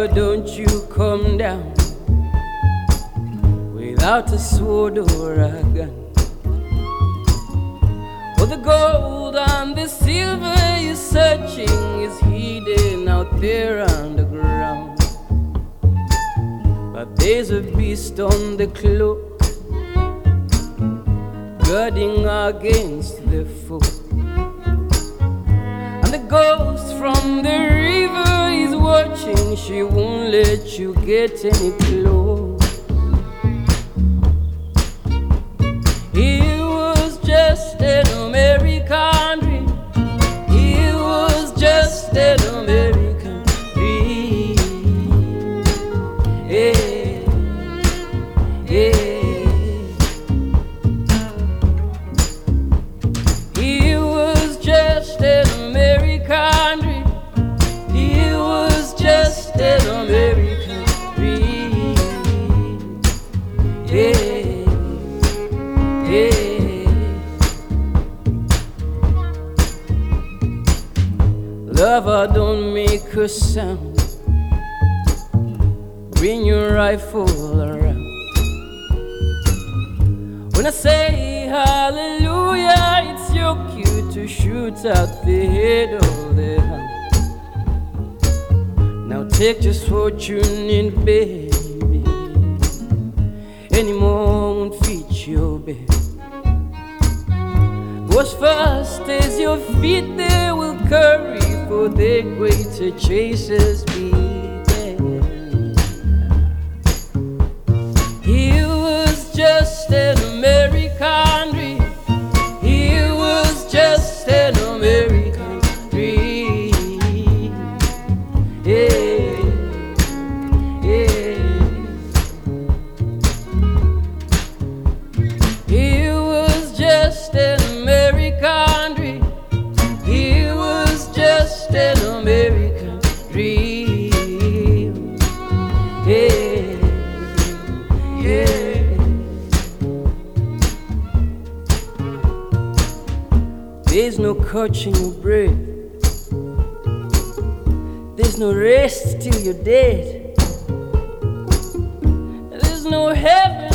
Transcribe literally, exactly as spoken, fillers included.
don't you come down without a sword or a gun. For the gold and the silver you're searching is hidden out there underground. But there's a beast on the cloak, guarding against the foe. And the ghost from the river is watching, she won't let you get any close. It was just an American dream. It was just an American dream. Yeah, yeah. It was just an American dream. It was just an American dream. Yeah. Yeah. Lover, don't make a sound. Bring your rifle around. When I say hallelujah, it's your cue to shoot at the head of the hound. Now take just what you need, baby. Any more won't fit your bed. Go as fast as your feet they will carry, for the greater chasers be there. He was just an American dream. He was just an American dream. Yeah, yeah. He was just an American dream. He was just an American dream. Yeah, yeah. There's no catching your breath. There's no rest till you're dead. There's no heaven